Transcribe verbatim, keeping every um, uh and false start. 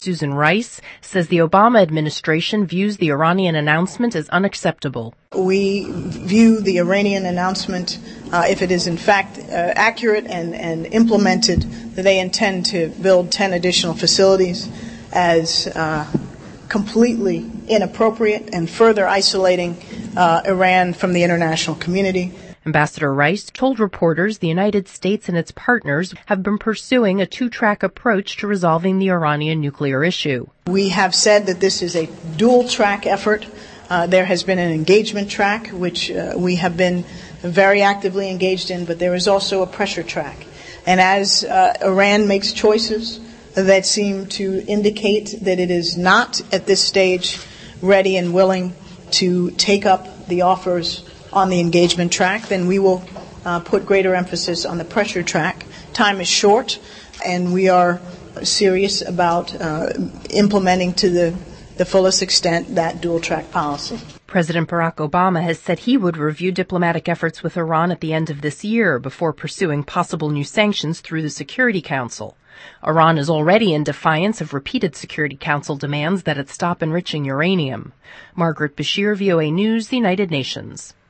Susan Rice, says the Obama administration views the Iranian announcement as unacceptable. We view the Iranian announcement, uh, if it is in fact uh, accurate and, and implemented, that they intend to build ten additional facilities, as uh, completely inappropriate and further isolating uh, Iran from the international community. Ambassador Rice told reporters the United States and its partners have been pursuing a two-track approach to resolving the Iranian nuclear issue. We have said that this is a dual-track effort. Uh, there has been an engagement track, which uh, we have been very actively engaged in, but there is also a pressure track. And as uh, Iran makes choices that seem to indicate that it is not at this stage ready and willing to take up the offers on the engagement track, then we will uh, put greater emphasis on the pressure track. Time is short, and we are serious about uh, implementing to the, the fullest extent that dual-track policy. President Barack Obama has said he would review diplomatic efforts with Iran at the end of this year before pursuing possible new sanctions through the Security Council. Iran is already in defiance of repeated Security Council demands that it stop enriching uranium. Margaret Bashir, V O A News, the United Nations.